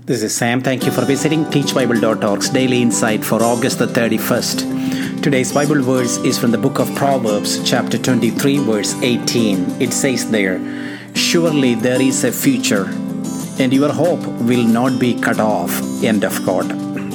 This is Sam. Thank you for visiting teachbible.org's Daily Insight for August the 31st. Today's Bible verse is from the book of Proverbs, chapter 23, verse 18. It says there, "Surely there is a future, and your hope will not be cut off." End of quote.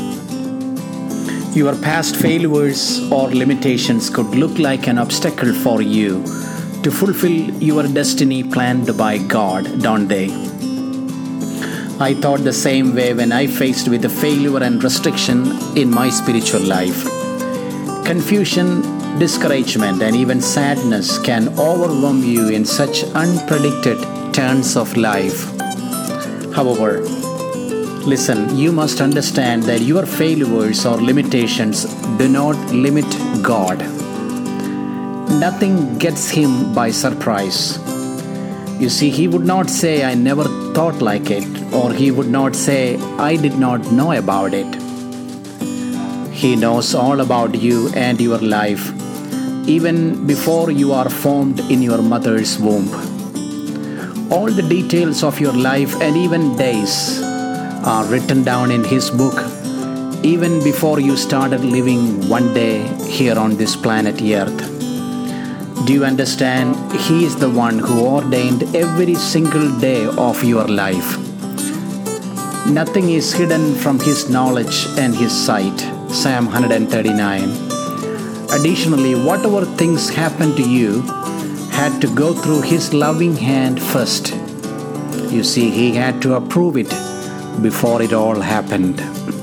Your past failures or limitations could look like an obstacle for you to fulfill your destiny planned by God, don't they? I thought the same way when I faced with the failure and restriction in my spiritual life. Confusion, discouragement, and even sadness can overwhelm you in such unpredicted turns of life. However, listen, you must understand that your failures or limitations do not limit God. Nothing gets Him by surprise. You see, He would not say, "I never thought like it," or He would not say, "I did not know about it." He knows all about you and your life, even before you are formed in your mother's womb. All the details of your life and even days are written down in His book, even before you started living one day here on this planet Earth. Do you understand? He is the one who ordained every single day of your life. Nothing is hidden from His knowledge and His sight. Psalm 139. Additionally, whatever things happened to you had to go through His loving hand first. You see, He had to approve it before it all happened.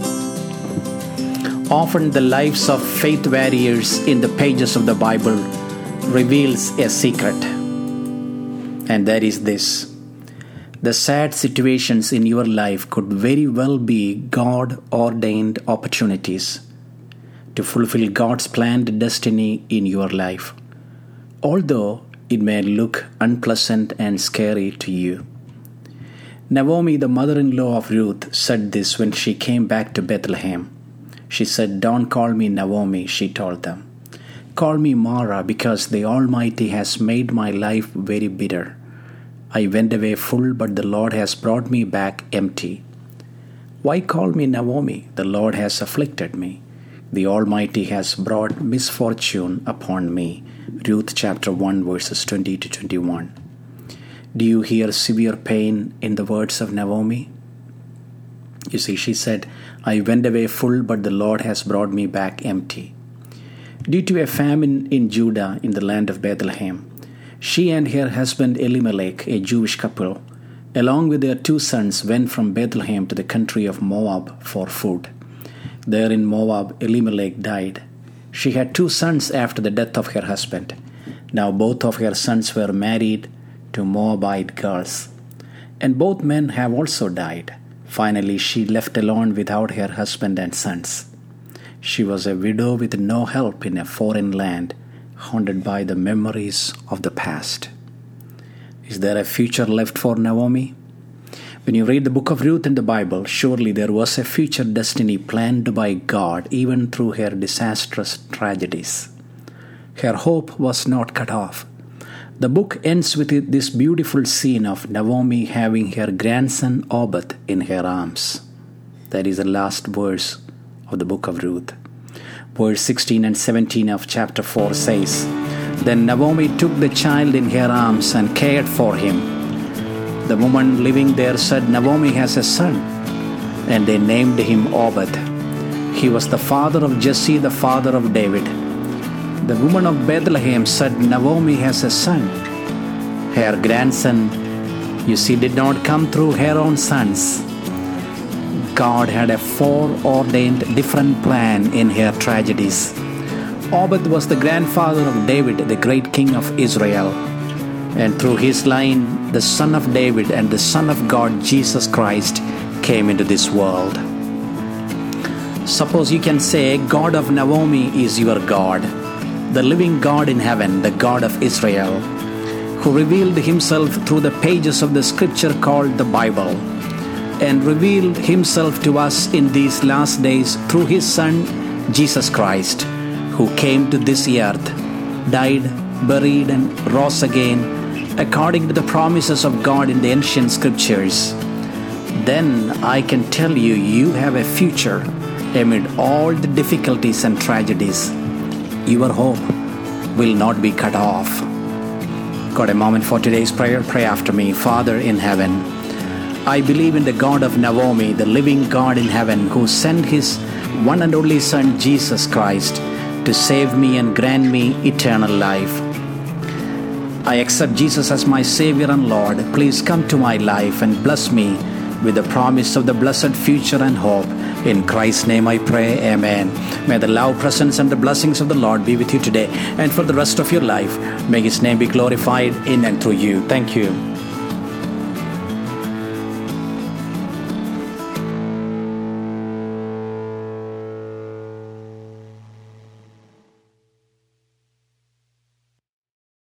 Often the lives of faith warriors in the pages of the Bible reveals a secret, and that is this: the sad situations in your life could very well be God-ordained opportunities to fulfill God's planned destiny in your life, although it may look unpleasant and scary to you. Naomi, the mother-in-law of Ruth, said this when she came back to Bethlehem. She said, "Don't call me Naomi," she told them. "Call me Mara, because the Almighty has made my life very bitter. I went away full, but the Lord has brought me back empty. Why call me Naomi? The Lord has afflicted me. The Almighty has brought misfortune upon me." Ruth chapter 1 verses 20 to 21. Do you hear severe pain in the words of Naomi? You see, she said, "I went away full, but the Lord has brought me back empty." Due to a famine in Judah in the land of Bethlehem, she and her husband Elimelech, a Jewish couple, along with their 2 sons, went from Bethlehem to the country of Moab for food. There in Moab, Elimelech died. She had 2 sons after the death of her husband. Now both of her sons were married to Moabite girls, and both men have also died. Finally, she left alone without her husband and sons. She was a widow with no help in a foreign land, haunted by the memories of the past. Is there a future left for Naomi? When you read the book of Ruth in the Bible, surely there was a future destiny planned by God even through her disastrous tragedies. Her hope was not cut off. The book ends with this beautiful scene of Naomi having her grandson Obed in her arms. That is the last verse of the book of Ruth. Verse 16 and 17 of chapter 4 says, "Then Naomi took the child in her arms and cared for him. The woman living there said, 'Naomi has a son,' and they named him Obed. He was the father of Jesse, the father of David. The woman of Bethlehem said, 'Naomi has a son.' Her grandson, you see, did not come through her own sons. God had a foreordained different plan in her tragedies. Obed was the grandfather of David, the great king of Israel. And through his line, the son of David and the Son of God, Jesus Christ, came into this world. Suppose you can say, God of Naomi is your God, the living God in heaven, the God of Israel, who revealed Himself through the pages of the scripture called the Bible, and revealed Himself to us in these last days through His Son, Jesus Christ, who came to this earth, died, buried, and rose again according to the promises of God in the ancient scriptures. then I can tell you, you have a future amid all the difficulties and tragedies. Your hope will not be cut off. Got a moment for today's prayer? Pray after me. Father in heaven, I believe in the God of Naomi, the living God in heaven, who sent his one and only Son, Jesus Christ, to save me and grant me eternal life. I accept Jesus as my Savior and Lord. Please come to my life and bless me with the promise of the blessed future and hope. In Christ's name I pray, amen. May the love, presence, and the blessings of the Lord be with you today and for the rest of your life. May his name be glorified in and through you. Thank you.